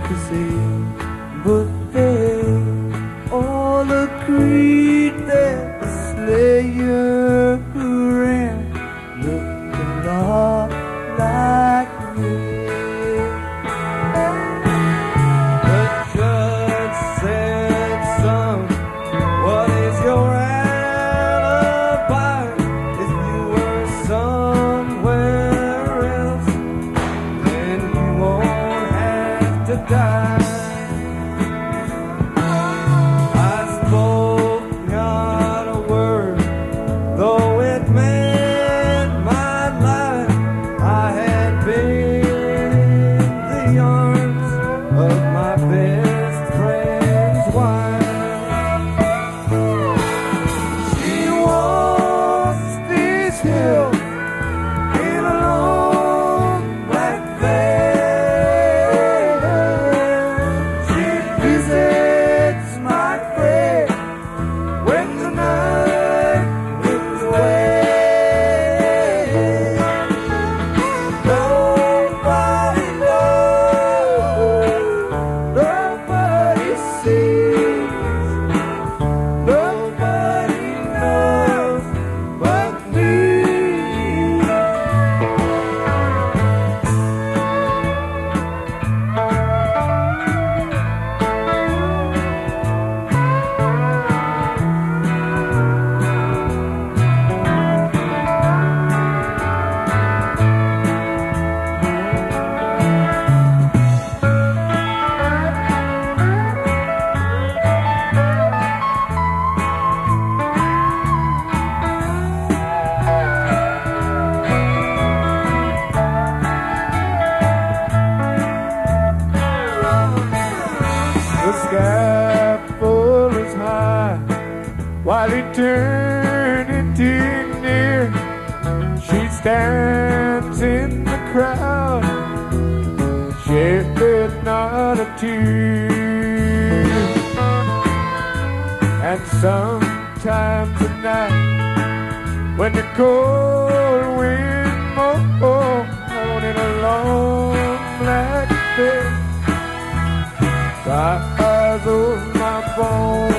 to say, but they all agreed that the slayer who ran looked a lot like me. The judge said, son, what is your alibi? If you were somewhere else, then you won't have to die. I spoke not a word, though it meant my life. I had been in the arms of my best friend's wife. She walks this hill in a long black veil. She visits my grave when the night is away. Nobody knows, nobody sees, nobody knows but me. The scaffold is high while eternity near. She stands in the crowd, shed not a tear. And sometimes at night, when the cold wind moans in a long black bed, cries over my bones.